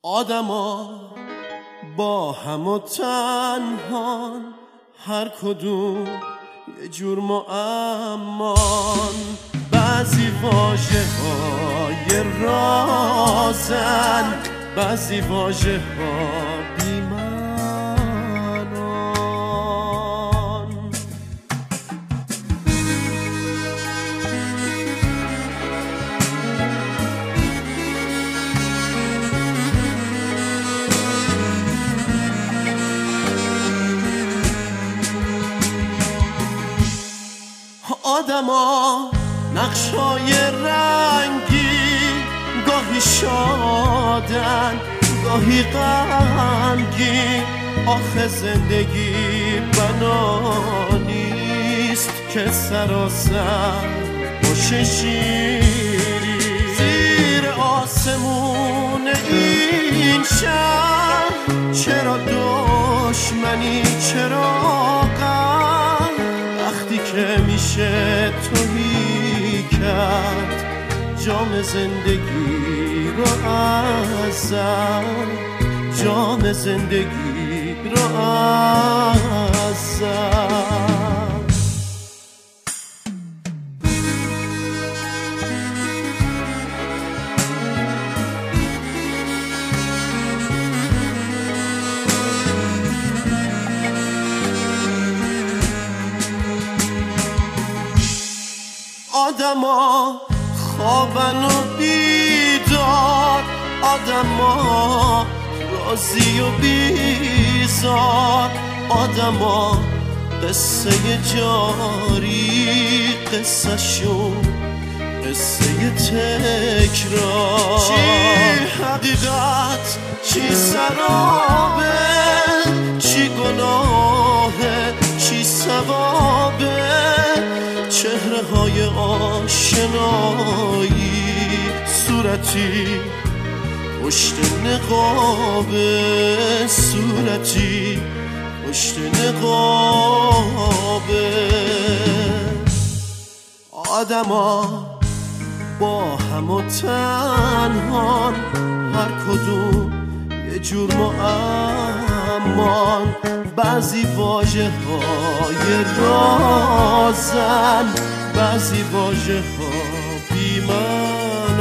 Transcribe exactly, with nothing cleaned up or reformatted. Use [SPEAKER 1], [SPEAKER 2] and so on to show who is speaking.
[SPEAKER 1] آدما با هم و تنهان، هر کدوم یه جور معمان. بعضی واژه های رازن، بعضی واژه ها بی‌معنان. آدما نقشای رنگی، گاهی شادن گاهی غمگین. آخه زندگی بنا نیست که سراسر باشه شیری. زیر آسمون این شهر چرا دشمنی، چرا غم؟ وقتی که میشه تویی کرد جام زندگی رو ازم، جام زندگی رو ازم. آدما خوابن و بیدار، آدما راضی و بیزار. آدما قصه جاری، قصه شون قصه تکرار. چی حقیقت چی سرابه، چی گناهه چی ثوابه. چهره های آشنایی، صورتی پشت نقابه، صورتی پشت نقابه. آدما با هم و تنهان، هر کدوم یه جور معمان. بعضی واژه های رازن، بعضی واژه ها بی‌معنی.